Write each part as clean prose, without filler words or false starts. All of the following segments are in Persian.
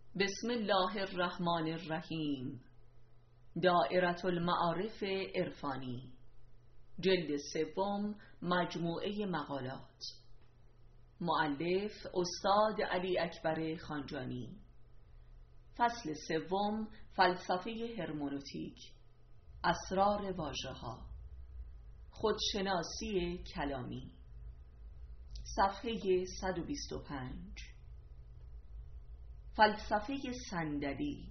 بسم الله الرحمن الرحیم. دائرة المعارف عرفانی، جلد سوم، مجموعه مقالات. مؤلف استاد علی اکبر خانجانی. فصل سوم، فلسفه هرمنوتیک، اسرار واژه‌ها، خودشناسی کلامی. صفحه 125. فلسفه صندلی.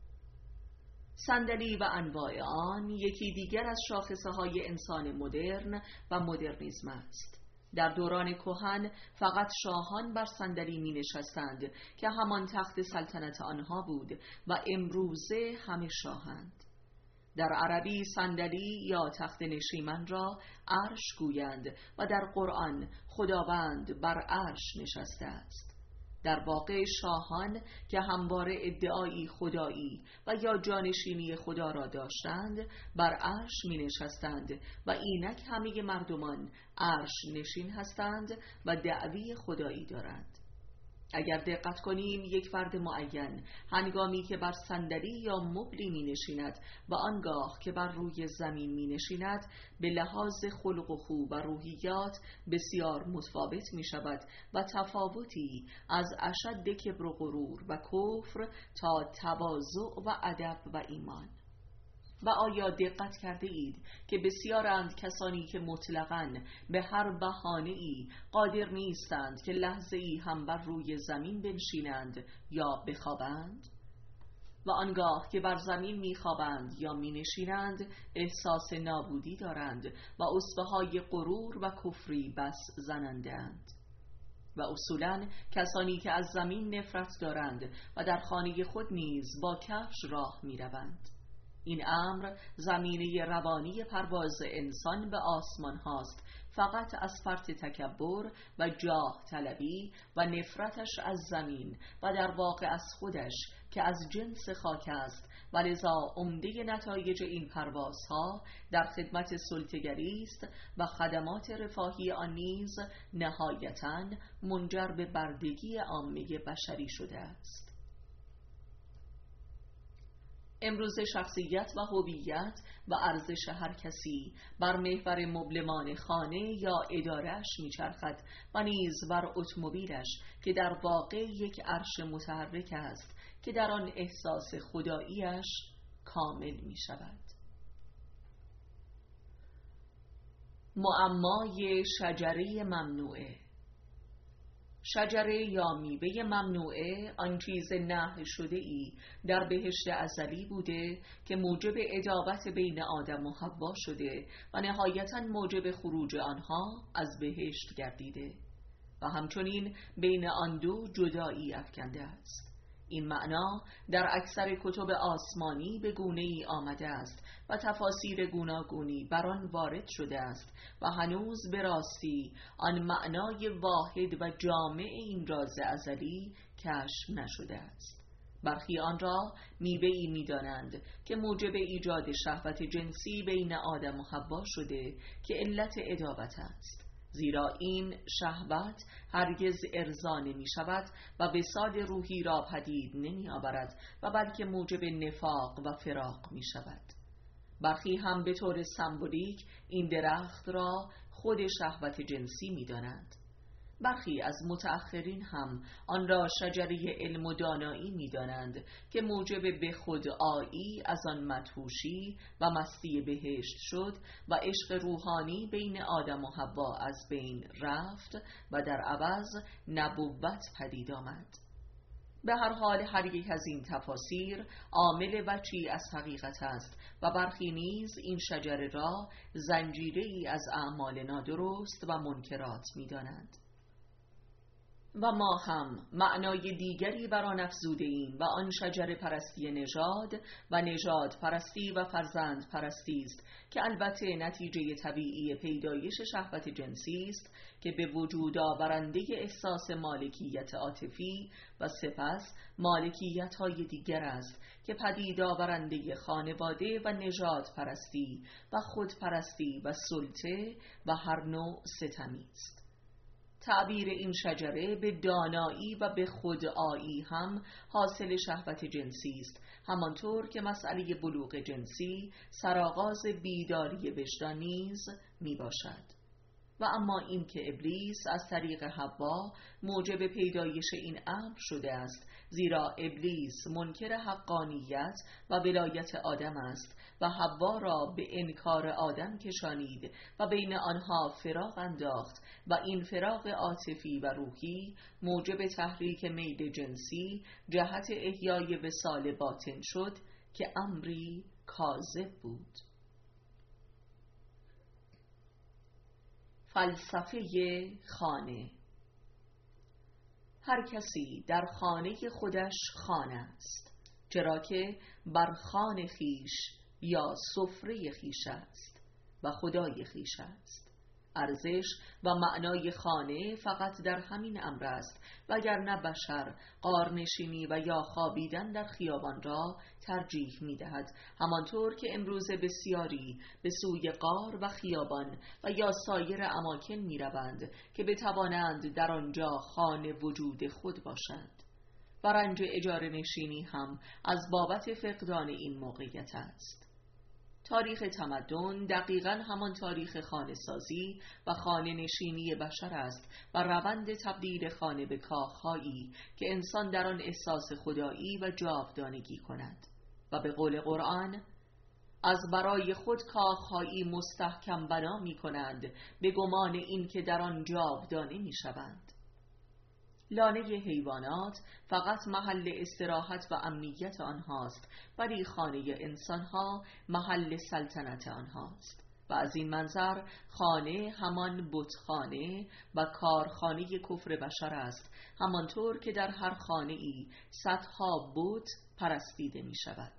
صندلی و انواع آن یکی دیگر از شاخصه‌های انسان مدرن و مدرنیسم است. در دوران کهن فقط شاهان بر صندلی می نشستند که همان تخت سلطنت آنها بود و امروزه همه شاهند. در عربی صندلی یا تخت نشیمن را عرش گویند و در قرآن خداوند بر عرش نشسته است. در واقع شاهان که همواره ادعایی خدایی و یا جانشینی خدا را داشتند بر عرش می نشستند و اینک همه مردمان عرش نشین هستند و دعوی خدایی دارند. اگر دقت کنیم یک فرد معین هنگامی که بر صندلی یا مبلی می نشیند و آنگاه که بر روی زمین می نشیند به لحاظ خلق و خو و روحیات بسیار متفاوت می شود و تفاوتی از اشد کبر و غرور و کفر تا تواضع و ادب و ایمان. و آیا دقت کرده اید که بسیارند کسانی که مطلقاً به هر بهانه‌ای قادر نیستند که لحظه‌ای هم بر روی زمین بنشینند یا بخوابند؟ و آنگاه که بر زمین میخوابند یا مینشینند احساس نابودی دارند و اسبه‌های غرور و کفری بس زننده‌اند. و اصولاً کسانی که از زمین نفرت دارند و در خانه خود نیز با کفش راه میروند. این امر زمینه روانی پرواز انسان به آسمان هاست، فقط از فرط تکبر و جاه طلبی و نفرتش از زمین و در واقع از خودش که از جنس خاک است و لذا عمده نتایج این پروازها در خدمت سلطه‌گری است و خدمات رفاهی آن نیز نهایتاً منجر به بردگی عامه بشری شده است. امروز شخصیت و هویت و ارزش هر کسی بر محور مبلمان خانه یا اداره‌اش میچرخد و نیز بر اتومبیلش که در واقع یک عرش متحرک است که در آن احساس خداییش کامل می شود. معمای شجره ممنوعه. شجره یا میوه ممنوعه آن چیز نهی شده ای در بهشت ازلی بوده که موجب عداوت بین آدم و حوا شده و نهایتاً موجب خروج آنها از بهشت گردیده و همچنین بین آن دو جدایی افکنده است. این معنا در اکثر کتب آسمانی به گونه‌ای آمده است و تفاسیر گوناگونی بر آن وارد شده است و هنوز به راستی آن معنای واحد و جامع این راز ازلی کشف نشده است. برخی آن را میوه‌ای می‌دانند که موجب ایجاد شهوت جنسی بین آدم و حوا شده که علت عداوت است، زیرا این شهوت هرگز ارضا نمی شود و وصال روحی را پدید نمی آورد و بلکه موجب نفاق و فراق می شود. برخی هم به طور سمبولیک این درخت را خود شهوت جنسی می دانند. برخی از متأخرین هم آن را شجره علم و دانایی می دانند که موجب به خود آیی از آن مدهوشی و مستی بهشت شد و عشق روحانی بین آدم و حوا از بین رفت و در عوض نبوت پدید آمد. به هر حال هر یک از این تفاسیر عامل وجهی از حقیقت است و برخی نیز این شجره را زنجیره‌ای از اعمال نادرست و منکرات می دانند. و ما هم معنای دیگری بر آن افزوده ایم و آن شجره پرستی نژاد و نژاد پرستی و فرزند پرستی است که البته نتیجه طبیعی پیدایش شهوت جنسی است که به وجود آورنده احساس مالکیت عاطفی و سپس مالکیت های دیگر است که پدید آورنده خانواده و نژاد پرستی و خودپرستی و سلطه و هر نوع ستمی است. تعبیر این شجره به دانایی و به خودآیی هم حاصل شهوت جنسی است، همانطور که مسئله بلوغ جنسی سرآغاز بیداری وجدان نیز می باشد. و اما این که ابلیس از طریق حوا موجب پیدایش این امر شده است، زیرا ابلیس منکر حقانیت و ولایت آدم است و حوا را به انکار آدم کشانید و بین آنها فراق انداخت و این فراق عاطفی و روحی موجب تحریک میل جنسی جهت احیای وصال باطن شد که امری کاذب بود. فلسفه خانه. هر کسی در خانه خودش خانه است، چرا که بر خانه خیش یا سفره خیش است و خدای خیش است. ارزش و معنای خانه فقط در همین امر است، وگرنه بشر غارنشینی و یا خوابیدن در خیابان را ترجیح می دهد، همانطور که امروز بسیاری به سوی غار و خیابان و یا سایر اماکن می روند که بتوانند در آنجا خانه وجود خود باشند. و رنج اجاره نشینی هم از بابت فقدان این موقعیت است. تاریخ تمدن دقیقاً همان تاریخ خانه سازی و خانه نشینی بشر است و روند تبدیل خانه به کاخهایی که انسان در آن احساس خدایی و جاودانگی کند. و به قول قرآن: از برای خود کاخهایی مستحکم بنا می کنند به گمان این که در آن جاودانه می شوند. لانه حیوانات فقط محل استراحت و امنیت آنهاست، ولی خانه انسانها محل سلطنت آنهاست. و از این منظر خانه همان بتخانه و کارخانه کفر بشر است، همانطور که در هر خانه ای صدها بت پرستیده می شود.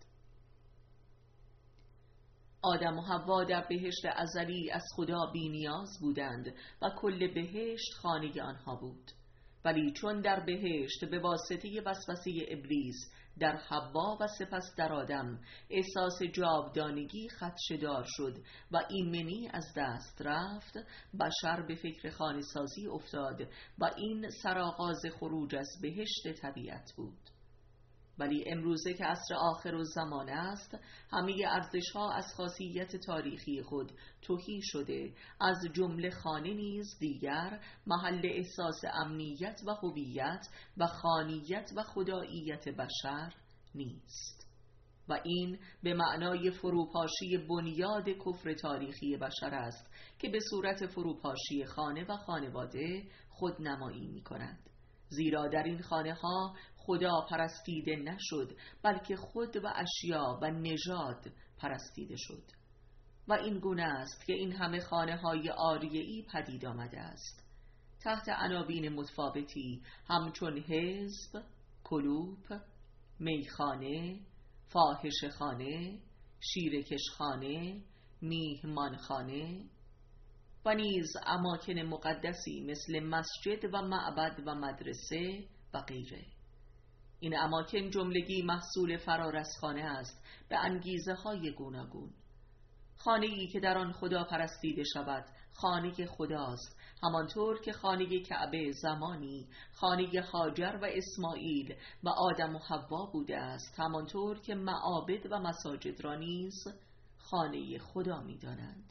آدم و حوا در بهشت ازلی از خدا بی نیاز بودند و کل بهشت خانه آنها بود. ولی چون در بهشت به واسطه وسوسه ابلیس در حوا و سپس در آدم احساس جاودانگی خدشه‌دار شد و ایمنی از دست رفت، بشر به فکر خانه سازی افتاد و این سرآغاز خروج از بهشت طبیعت بود. ولی امروزه که عصر آخر الزمان است، همه ارزش‌ها از خاصیت تاریخی خود تهی شده، از جمله خانه نیز دیگر محل احساس امنیت و هویت و خانیت و خداییت بشر نیست. و این به معنای فروپاشی بنیاد کفر تاریخی بشر است که به صورت فروپاشی خانه و خانواده خودنمایی می کند. زیرا در این خانه ها خدا پرستیده نشد، بلکه خود و اشیا و نژاد پرستیده شد. و این گونه است که این همه خانه های عاریه‌ای پدید آمده است، تحت عناوین متفاوتی همچون حزب، کلوپ، میخانه، فاحشه‌خانه، شیرکشخانه، میهمانخانه و نیز اماکن مقدسی مثل مسجد و معبد و مدرسه و غیره. این اماکن جملگی محصول فرار از خانه است به انگیزه های گوناگون. خانه‌ای که در آن خدا پرستیده شود خانه خداست، همانطور که خانه کعبه زمانی خانه هاجر و اسماعیل و آدم و حوا بوده است، همانطور که معابد و مساجد را نیز خانه خدا می دانند.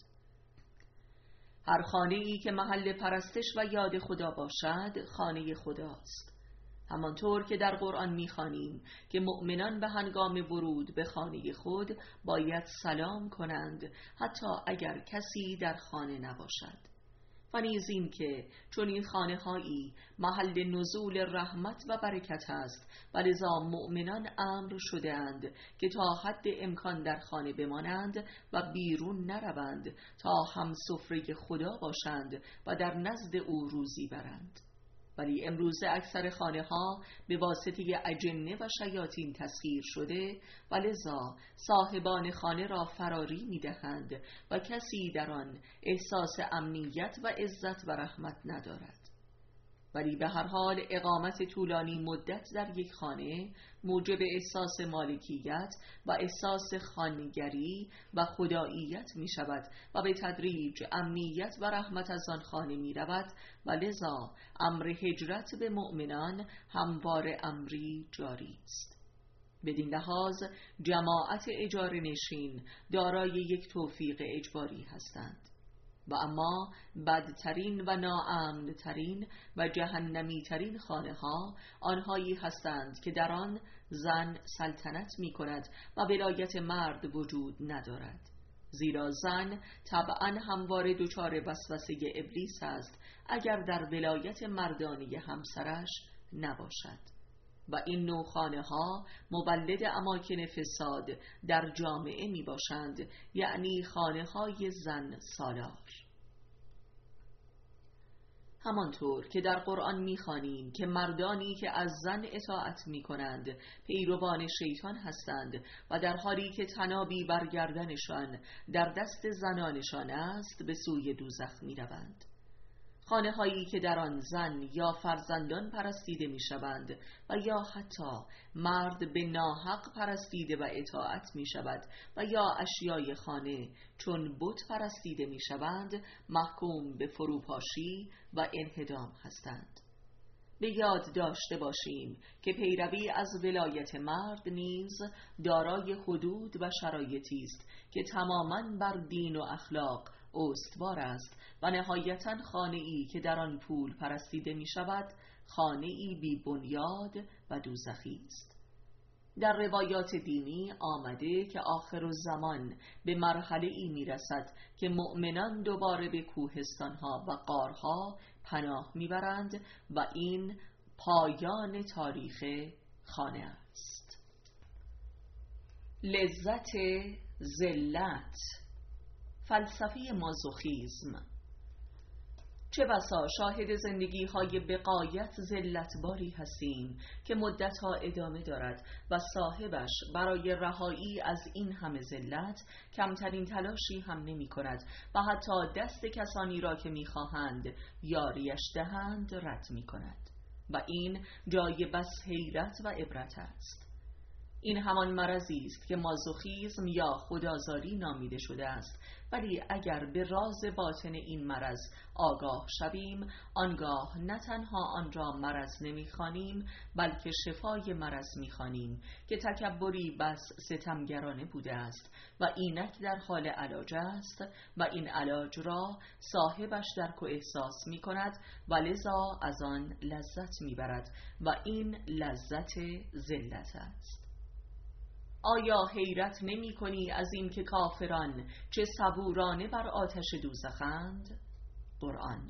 هر خانه‌ای که محل پرستش و یاد خدا باشد خانه خداست، همانطور که در قرآن می‌خوانیم که مؤمنان به هنگام ورود به خانه خود باید سلام کنند حتی اگر کسی در خانه نباشد. و نیز این که چون این خانه‌هایی محل نزول رحمت و برکت است و لذا مؤمنان امر شده‌اند که تا حد امکان در خانه بمانند و بیرون نروند تا هم سفره خدا باشند و در نزد او روزی برند. ولی امروزه اکثر خانه ها به واسطه اجنه و شیاطین تسخیر شده و لذا صاحبان خانه را فراری می دهند و کسی در آن احساس امنیت و عزت و رحمت ندارد. ولی به هر حال اقامت طولانی مدت در یک خانه موجب احساس مالکیت و احساس خانگری و خداییت می شود و به تدریج امنیت و رحمت از آن خانه می رود و لذا امر هجرت به مؤمنان همواره امری جاری است. بدین لحاظ جماعت اجاره نشین دارای یک توفیق اجباری هستند و اما بدترین و ناامن‌ترین و جهنمی ترین خانه ها آنهایی هستند که در آن زن سلطنت می کند و ولایت مرد وجود ندارد، زیرا زن طبعا همواره دچار وسوسه ابلیس است اگر در ولایت مردانی همسرش نباشد و این نوع خانه ها مولد اماکن فساد در جامعه می باشند، یعنی خانه های زن سالار. همانطور که در قرآن می‌خوانیم که مردانی که از زن اطاعت می‌کنند پیروان شیطان هستند و در حالی که تنابی بر گردنشان در دست زنانشان است به سوی دوزخ می‌روند. خانه هایی که در آن زن یا فرزندان پرستیده می شوند و یا حتی مرد به ناحق پرستیده و اطاعت می شود و یا اشیای خانه چون بت پرستیده می شوند محکوم به فروپاشی و انهدام هستند. به یاد داشته باشیم که پیروی از ولایت مرد نیز دارای حدود و شرایطی است که تماماً بر دین و اخلاق استوار است و نهایتاً خانه‌ای که در آن پول پرستیده می شود خانه‌ای بی بنیاد و دوزخی است. در روایات دینی آمده که آخر الزمان به مرحله‌ای می رسد که مؤمنان دوباره به کوهستان‌ها و غارها پناه میبرند و این پایان تاریخ خانه است. لذت ذلت، فلسفه مازوخیسم. چه بسا شاهد زندگی های بغایت ذلتباری هستیم که مدتها ادامه دارد و صاحبش برای رهایی از این همه ذلت کمترین تلاشی هم نمی کند و حتی دست کسانی را که می خواهند یاریش دهند رد می کند و این جای بس حیرت و عبرت است. این همان مرضی است که مازوخیسم یا خدازاری نامیده شده است، ولی اگر به راز باطن این مرض آگاه شویم آنگاه نه تنها آن را مرض نمی‌خوانیم بلکه شفای مرض می‌خوانیم که تکبری بس ستمگرانه بوده است و اینک در حال علاج است و این علاج را صاحبش درک و احساس می‌کند و لذا از آن لذت می‌برد و این لذت ذلت است. آیا حیرت نمی کنی از این که کافران چه صبورانه بر آتش دوزخند؟ قرآن.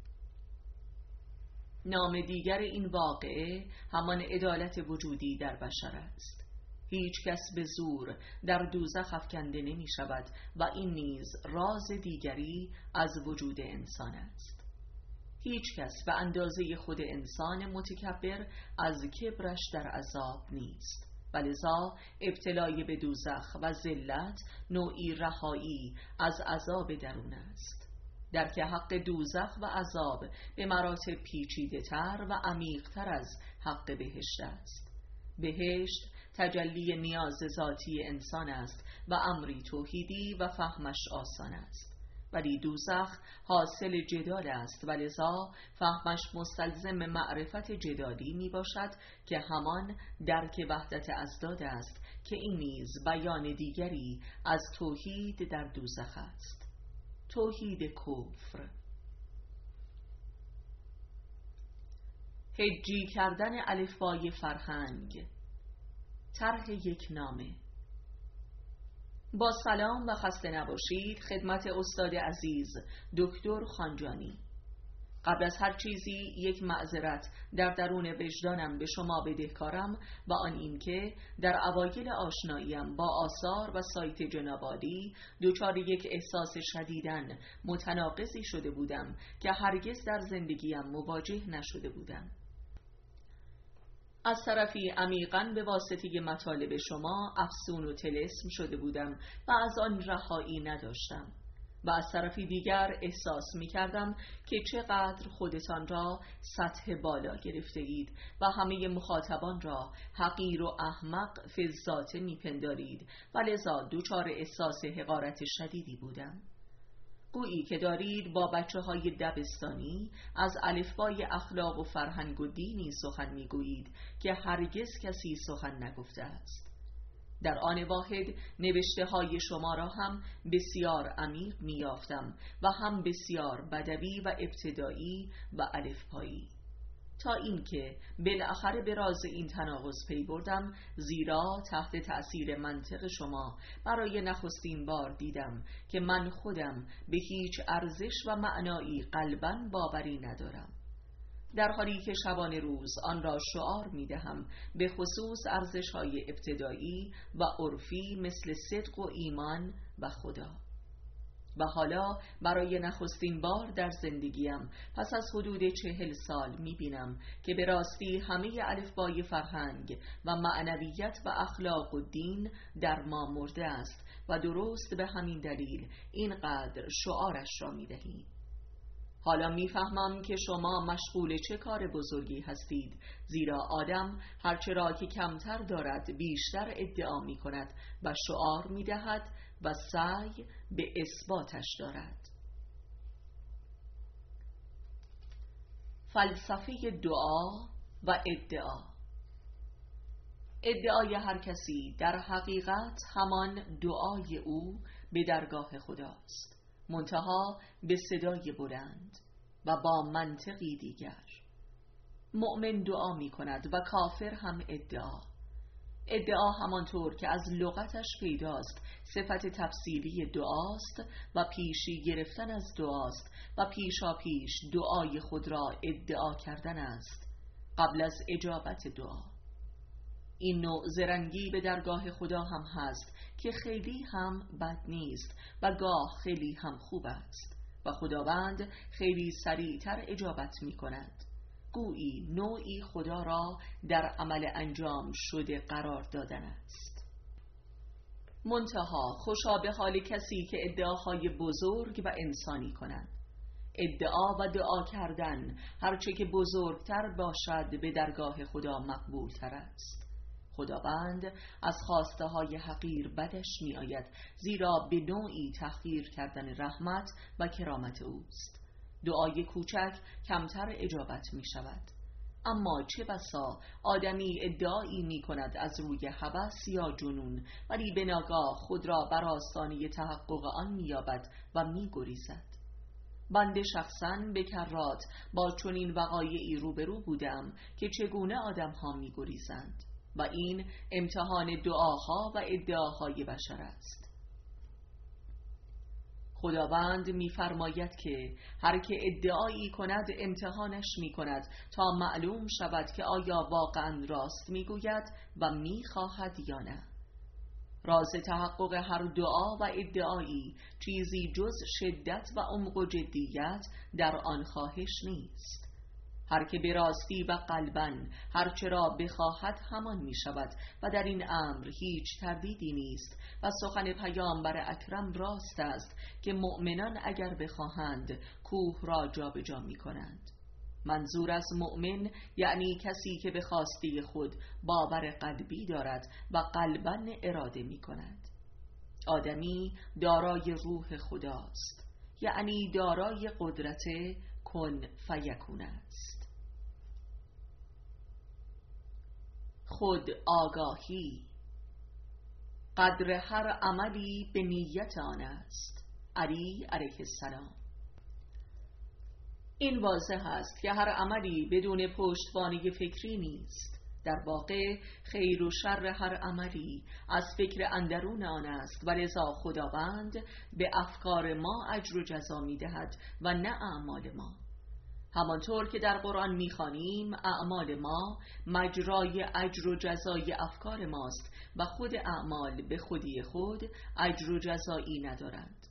نام دیگر این واقعه همان عدالت وجودی در بشر است. هیچ کس به زور در دوزخ افکنده نمی شود و این نیز راز دیگری از وجود انسان است. هیچ کس به اندازه خود انسان متکبر از کبرش در عذاب نیست. ولذا ابتلای به دوزخ و ذلت نوعی رهایی از عذاب درون است. درک حق دوزخ و عذاب به مراتب پیچیده تر و عمیق تر از حق بهشت است. بهشت تجلی نیاز ذاتی انسان است و امری توحیدی و فهمش آسان است، ولی دوزخ حاصل جدال است و لذا فهمش مستلزم معرفت جدالی می باشد که همان درک وحدت ازداد است که این نیز بیان دیگری از توحید در دوزخ است. توحید کفر. هجی کردن الفبای فرهنگ. طرح یک نامه. با سلام و خسته نباشید خدمت استاد عزیز دکتر خانجانی. قبل از هر چیزی یک معذرت در درون وجدانم به شما بدهکارم و آن اینکه در اوایل آشناییم با آثار و سایت جناب عالی دچار یک احساس شدیداً متناقضی شده بودم که هرگز در زندگیم مواجه نشده بودم. از طرفی عمیقاً به واسطه مطالب شما افسون و طلسم شده بودم و از آن رهایی نداشتم. و از طرفی دیگر احساس می کردم که چقدر خودتان را سطح بالا گرفته اید و همه مخاطبان را حقیر و احمق فی الذات می پندارید و لذا دچار احساس حقارت شدیدی بودم. گویی که دارید با بچه‌های دبستانی از الفبای اخلاق و فرهنگ و دینی سخن میگویید که هرگز کسی سخن نگفته است. در آن واحد نوشته های شما را هم بسیار عمیق میافتم و هم بسیار بدوی و ابتدایی و الفبایی، تا اینکه بالاخره به راز این تناقض پی بردم، زیرا تحت تأثیر منطق شما برای نخستین بار دیدم که من خودم به هیچ ارزش و معنایی قلباً باوری ندارم، در حالی که شبانه روز آن را شعار می دهم، به خصوص ارزش‌های ابتدایی و عرفی مثل صدق و ایمان و خدا. و حالا برای نخستین بار در زندگیم پس از حدود 40 سال می بینم که به راستی همه الفبای فرهنگ و معنویت و اخلاق و دین در ما مرده است و درست به همین دلیل اینقدر شعارش را می دهیم. حالا میفهمم که شما مشغول چه کار بزرگی هستید، زیرا آدم هرچه را که کمتر دارد بیشتر ادعا می کند و شعار می دهد و سعی به اثباتش دارد. فلسفه دعا و ادعا. ادعای هر کسی در حقیقت همان دعای او به درگاه خداست، منتها به صدای بلند و با منطقی دیگر. مؤمن دعا می کند و کافر هم ادعا همانطور که از لغتش پیداست صفت تفسیری دعاست و پیشی گرفتن از دعاست و پیشا پیش دعای خود را ادعا کردن است قبل از اجابت دعا. این نوع زرنگی به درگاه خدا هم هست که خیلی هم بد نیست و گاه خیلی هم خوب است و خداوند خیلی سریعتر اجابت می کند. گویی نوعی خدا را در عمل انجام شده قرار دادن است. منتها خوشا به حال کسی که ادعاهای بزرگ و انسانی کنند. ادعا و دعا کردن هرچه که بزرگتر باشد به درگاه خدا مقبول تر است. خداوند از خواسته های حقیر بدش می آید، زیرا به نوعی تحقیر کردن رحمت و کرامت اوست. دعای کوچک کمتر اجابت می شود. اما چه بسا آدمی ادعایی می کند از روی هوس یا جنون، ولی به ناگاه خود را بر آستانه تحقق آن می یابد و می گریزد. بنده شخصاً به کرات با چنین وقایعی روبرو بودم که چگونه آدم ها می گریزند و این امتحان دعاها و ادعاهای بشر است. خداوند می‌فرماید که هر که ادعایی کند امتحانش می‌کند تا معلوم شود که آیا واقعاً راست می‌گوید و می‌خواهد یا نه. راز تحقق هر دعا و ادعایی چیزی جز شدت و عمق و جدیت در آن خواهش نیست. هر که به راستی و قلباً هر چرا بخواهد همان می شود و در این امر هیچ تردیدی نیست و سخن پیامبر اکرم راست است که مؤمنان اگر بخواهند کوه را جابجا می کنند. منظور از مؤمن یعنی کسی که به خواسته خود باور قلبی دارد و قلباً اراده می کند. آدمی دارای روح خداست، یعنی دارای قدرت کن فیکون است. خود آگاهی. قدر هر عملی به نیت آن است. علی علیه السلام. این واضح است که هر عملی بدون پشتوانه فکری نیست. در واقع خیر و شر هر عملی از فکر اندرون آن است و لذا خداوند به افکار ما اجر و جزا می دهد و نه اعمال ما. همانطور که در قرآن می‌خوانیم اعمال ما مجرای اجر و جزای افکار ماست و خود اعمال به خودی خود اجر و جزایی ندارند.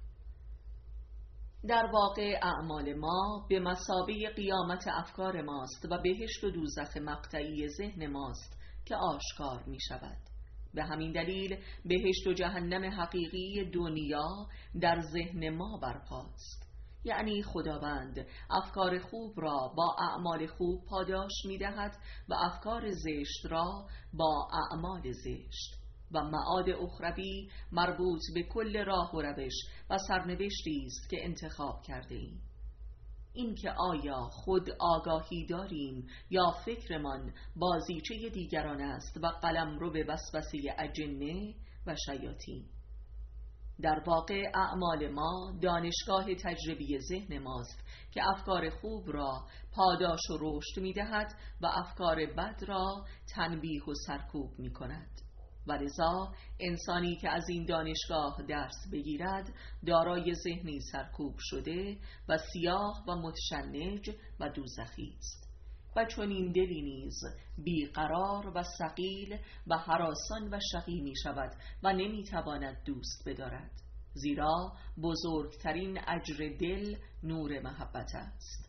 در واقع اعمال ما به مثابه قیامت افکار ماست و بهشت و دوزخ مقطعی ذهن ماست که آشکار می شود. به همین دلیل بهشت و جهنم حقیقی دنیا در ذهن ما برپاست. یعنی خداوند افکار خوب را با اعمال خوب پاداش می دهد و افکار زشت را با اعمال زشت، و معاد اخروی مربوط به کل راه و روش و سرنوشتی است که انتخاب کرده ایم. این که آیا خود آگاهی داریم یا فکرمان بازیچه دیگران است و قلمرو به وسوسه اجنه و شیاطین. در واقع اعمال ما دانشگاه تجربی ذهن ماست که افکار خوب را پاداش و رشد می دهد و افکار بد را تنبیه و سرکوب می کند. و لذا انسانی که از این دانشگاه درس بگیرد دارای ذهنی سرکوب شده و سیاه و متشنج و دوزخی است، و چون این دلی نیز بیقرار و ثقیل و هراسان و شقی می شود و نمی تواند دوست بدارد، زیرا بزرگترین اجر دل نور محبت است.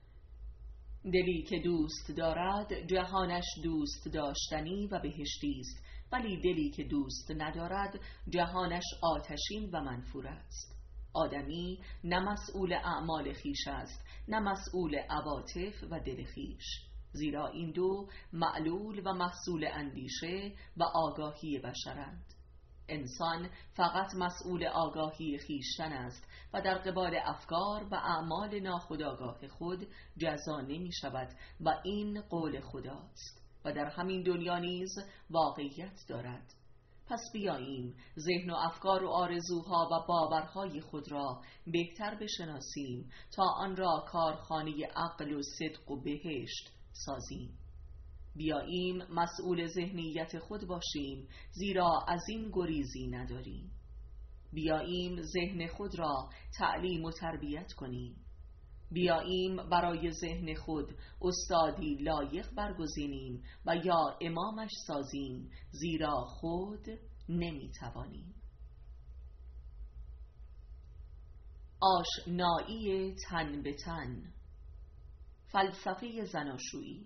دلی که دوست دارد جهانش دوست داشتنی و بهشتی است، ولی دلی که دوست ندارد جهانش آتشین و منفور است. آدمی نه مسئول اعمال خیش است، نه مسئول عواطف و دل خیش، زیرا این دو معلول و محصول اندیشه و آگاهی بشرند. انسان فقط مسئول آگاهی خیشتن است و در قبال افکار و اعمال ناخودآگاه خود جزا نمی شود و این قول خداست و در همین دنیا نیز واقعیت دارد. پس بیاییم ذهن و افکار و آرزوها و باورهای خود را بهتر بشناسیم تا آن را کارخانه عقل و صدق و بهشت سازیم. بیاییم مسئول ذهنیت خود باشیم، زیرا از این گریزی نداریم. بیاییم ذهن خود را تعلیم و تربیت کنیم. بیاییم برای ذهن خود استادی لایق برگزینیم و یا امامش سازیم، زیرا خود نمیتوانیم. آشنایی تن به تن. فلسفه زناشویی.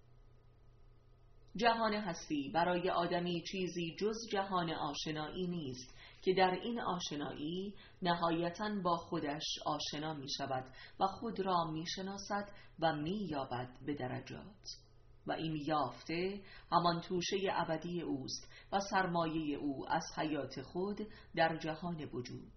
جهان هستی برای آدمی چیزی جز جهان آشنایی نیست که در این آشنایی نهایتاً با خودش آشنا می شود و خود را می شناسد و می یابد به درجات، و این یافته همان توشه ابدی اوست و سرمایه او از حیات خود در جهان وجود.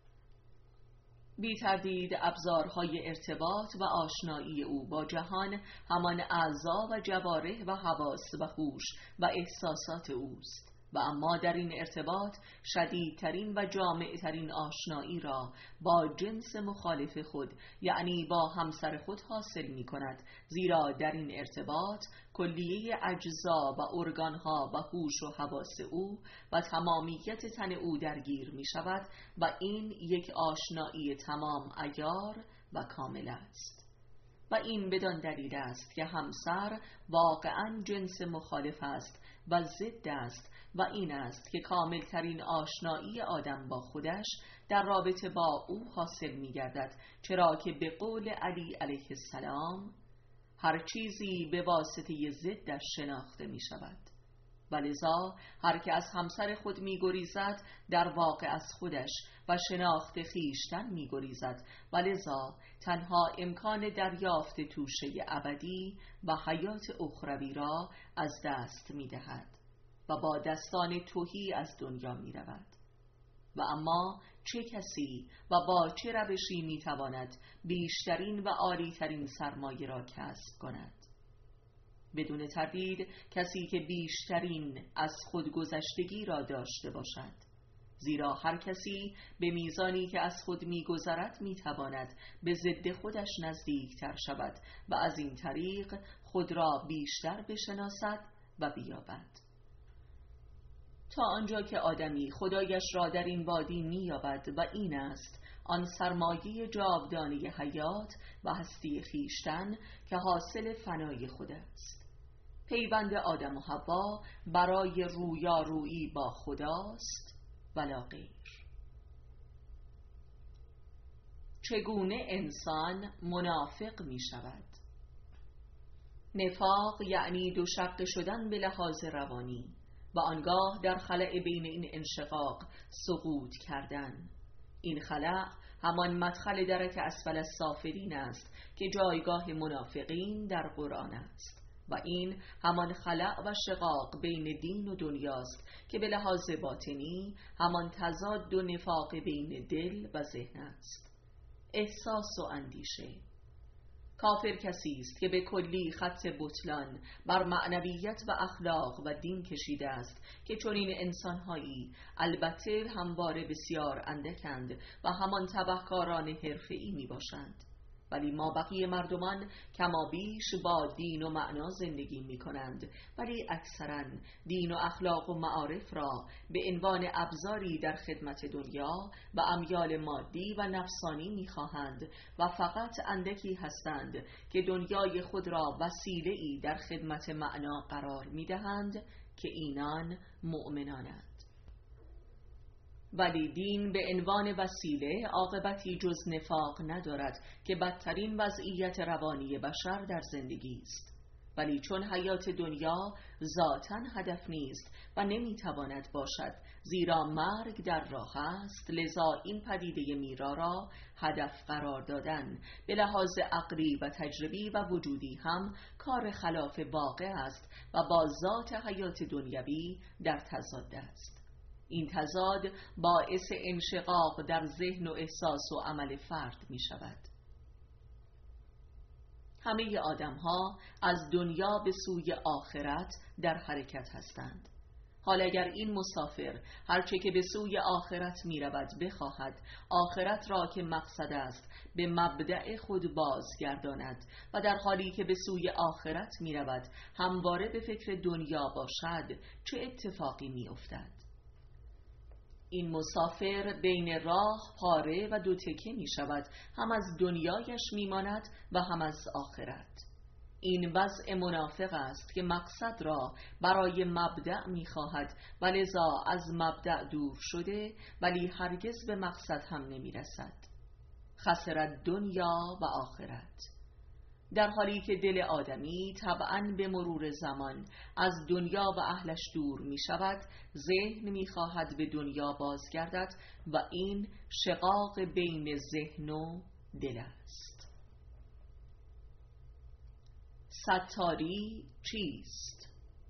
بی تردید ابزارهای ارتباط و آشنایی او با جهان همان اعضا و جوارح و حواس و هوش و احساسات اوست، و اما در این ارتباط شدیدترین و جامعترین آشنایی را با جنس مخالف خود یعنی با همسر خود حاصل می کند، زیرا در این ارتباط کلیه اجزا و ارگانها و هوش و حواس او و تمامیت تن او درگیر می شود و این یک آشنایی تمام عیار و کامل است. و این بدان دلیل است که همسر واقعاً جنس مخالف است و ضد است، و این است که کاملترین آشنایی آدم با خودش در رابطه با او حاصل می گردد، چرا که به قول علی علیه السلام هر چیزی به واسطه ضدش شناخته می شود، و لذا هر که از همسر خود می گریزد در واقع از خودش و شناخت خیشتن می گریزد، و لذا تنها امکان دریافت توشه ابدی و حیات اخروی را از دست می دهد و با دستان تهی از دنیا می رود. و اما چه کسی و با چه روشی می تواند بیشترین و عالیترین سرمایه را کسب کند؟ بدون تردید کسی که بیشترین از خودگذشتگی را داشته باشد، زیرا هر کسی به میزانی که از خود می‌گذرد می‌تواند به ضد خودش نزدیکتر شود و از این طریق خود را بیشتر بشناسد و بیابد، تا آنجا که آدمی خدایش را در این وادی می‌یابد، و این است آن سرمایه جاودانه حیات و هستی خیشتن که حاصل فنای خود است. پیوند آدم و حوا برای رویارویی با خداست ولا غیر. چگونه انسان منافق می شود؟ نفاق یعنی دوشقه شدن به لحاظ روانی، و آنگاه در خلأ بین این انشقاق سقوط کردن. این خلأ همان مدخل درک اسفل السافلین است که جایگاه منافقین در قرآن است و این همان خلأ و شقاق بین دین و دنیاست که به لحاظ باطنی همان تضاد و نفاق بین دل و ذهن است. احساس و اندیشه. کافر کسی است که به کلی خط بطلان بر معنویت و اخلاق و دین کشیده است که چنین انسانهایی البته همواره بسیار اندکند و همان تبهکاران حرفه‌ای می باشند، ولی ما بقیه مردمان کما بیش با دین و معنا زندگی می کنند، ولی اکثرا دین و اخلاق و معارف را به عنوان ابزاری در خدمت دنیا و امیال مادی و نفسانی می خواهند و فقط اندکی هستند که دنیای خود را وسیله‌ای در خدمت معنا قرار می دهند که اینان مؤمنانند. ولی دین به عنوان وسیله عاقبتی جز نفاق ندارد که بدترین وضعیت روانی بشر در زندگی است. ولی چون حیات دنیا ذاتاً هدف نیست و نمیتواند باشد، زیرا مرگ در راه است، لذا این پدیده میرا را هدف قرار دادن به لحاظ عقلی و تجربی و وجودی هم کار خلاف واقع است و با ذات حیات دنیوی در تضاد است. این تضاد باعث انشقاق در ذهن و احساس و عمل فرد می شود. همه آدم ها از دنیا به سوی آخرت در حرکت هستند. حال اگر این مسافر هرچه که به سوی آخرت می رود بخواهد آخرت را که مقصد است به مبدأ خود بازگرداند و در حالی که به سوی آخرت می رود همواره به فکر دنیا باشد، چه اتفاقی می افتد؟ این مسافر بین راه پاره و دو تکه می شود، هم از دنیایش می ماند و هم از آخرت. این وضع منافق است که مقصد را برای مبدأ می خواهد و لذا از مبدأ دور شده ولی هرگز به مقصد هم نمی رسد. خسرت دنیا و آخرت. در حالی که دل آدمی طبعاً به مرور زمان از دنیا و اهلش دور می شود، ذهن می خواهد به دنیا بازگردد و این شقاق بین ذهن و دل است. ستاری چیست؟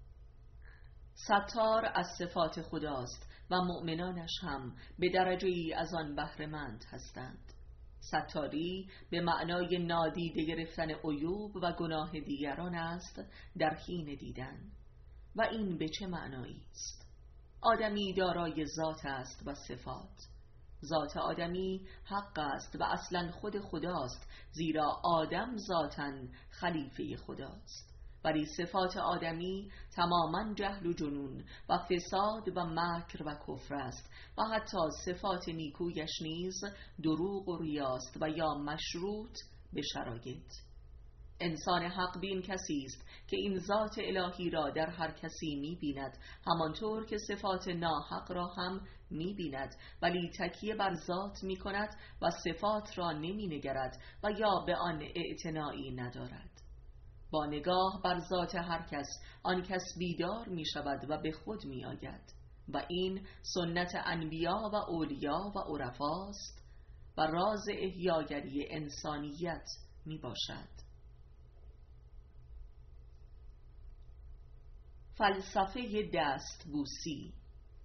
ستار از صفات خداست و مؤمنانش هم به درجه‌ای از آن بهره‌مند هستند. ستاری به معنای نادیده گرفتن عیوب و گناه دیگران است در حین دیدن. و این به چه معنایی است؟ آدمی دارای ذات است و صفات. ذات آدمی حق است و اصلا خود خداست، زیرا آدم ذاتاً خلیفه خداست. ولی صفات آدمی تماماً جهل و جنون و فساد و مکر و کفر است و حتی صفات نیکویش نیز دروغ و ریاست و یا مشروط به شرایط. انسان حق بین کسی است که این ذات الهی را در هر کسی می بیند، همانطور که صفات ناحق را هم می بیند، ولی تکیه بر ذات می کند و صفات را نمی نگرد و یا به آن اعتنایی ندارد. با نگاه بر ذات هر کس آن کس بیدار می شود و به خود می آید و این سنت انبیا و اولیا و عرفاست و راز احیاگری انسانیت می باشد. فلسفه دست بوسی.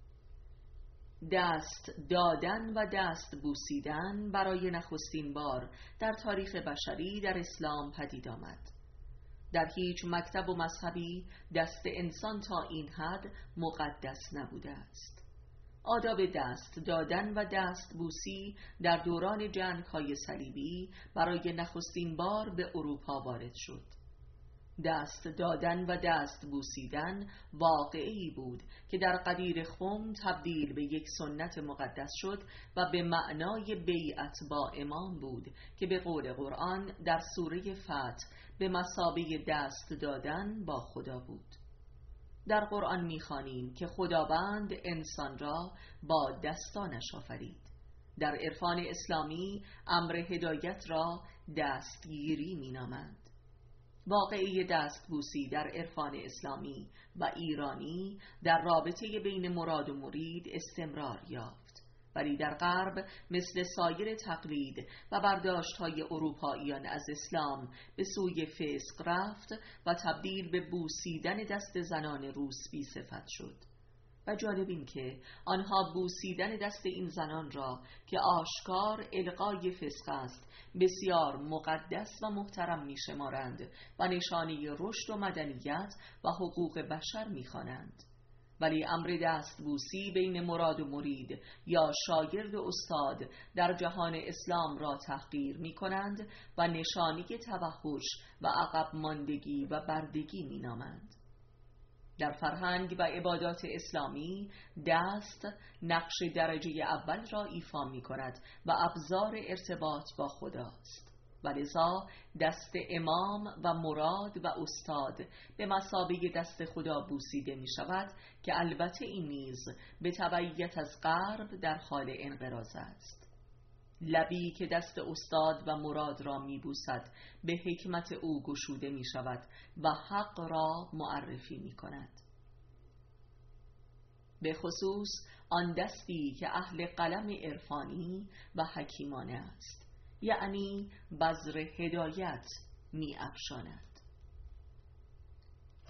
دست دادن و دست بوسیدن برای نخستین بار در تاریخ بشری در اسلام پدید آمد. در هیچ مکتب و مذهبی دست انسان تا این حد مقدس نبوده است. آداب دست دادن و دست بوسی در دوران جنگ‌های صلیبی برای نخستین بار به اروپا وارد شد. دست دادن و دست بوسیدن واقعی بود که در غدیر خم تبدیل به یک سنت مقدس شد و به معنای بیعت با امام بود که به قول قرآن در سوره فتح به مثابه دست دادن با خدا بود. در قرآن می‌خوانیم که خداوند انسان را با دستانش آفرید. در عرفان اسلامی امر هدایت را دستگیری می‌نامند. واقعه دستبوسی در عرفان اسلامی و ایرانی در رابطه بین مراد و مرید استمرار یافت، ولی در غرب مثل سایر تقلید و برداشت‌های اروپاییان از اسلام به سوی فسق رفت و تبدیل به بوسیدن دست زنان روسبی صفت شد. و جالب این که آنها بوسیدن دست این زنان را که آشکار الغای فسق است بسیار مقدس و محترم می شمارند و نشانه رشد و مدنیت و حقوق بشر می خوانند. ولی امر دستبوسی بین مراد و مرید یا شاگرد و استاد در جهان اسلام را تحقیر می کنند و نشانه توحش و عقب ماندگی و بردگی می نامند. در فرهنگ و عبادات اسلامی دست نقش درجه اول را ایفا می کند و ابزار ارتباط با خداست و لذا دست امام و مراد و استاد به مثابه دست خدا بوسیده می شود که البته این نیز به تبعیت از غرب در حال انقراض است. لبی که دست استاد و مراد را می بوسد به حکمت او گشوده می شود و حق را معرفی می کند، به خصوص آن دستی که اهل قلم عرفانی و حکیمانه است، یعنی بذر هدایت می افشاند.